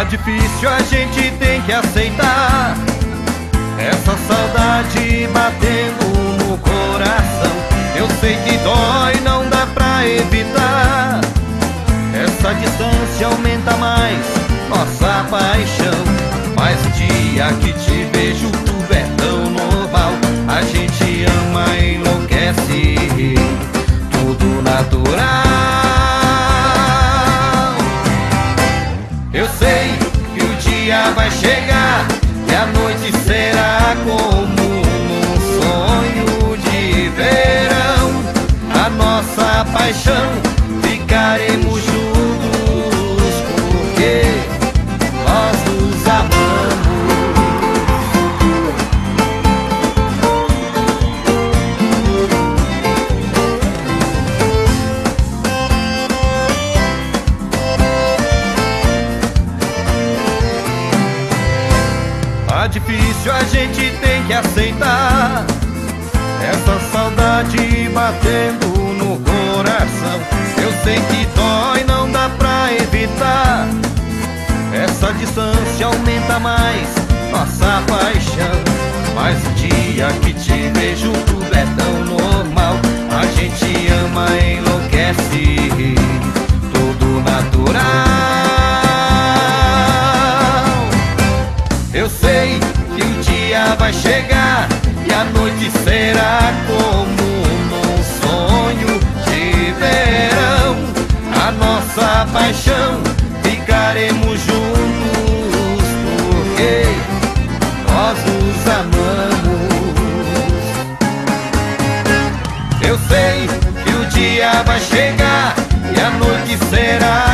Tá difícil, a gente tem que aceitar essa saudade batendo no coração. Eu sei que dói, não dá pra evitar. Essa distância aumenta mais nossa paixão. Mas o dia que te vejo tudo é tão normal. A gente ama, enlouquece, tudo natural. Eu sei que o dia vai chegar e a noite será como num sonho de verão. A nossa paixão, ficaremos juntos porque nós nos amamos. Tá difícil, a gente tem que aceitar essa saudade batendo no coração. Eu sei que dói, não dá pra evitar. Essa distância aumenta mais nossa paixão. Mas o dia que te vejo tudo é tão normal. A gente ama, enlouquece, tudo natural. Eu sei que o dia vai chegar e a noite será como num sonho de verão. A nossa paixão, ficaremos juntos porque nós nos amamos. Eu sei que o dia vai chegar e a noite será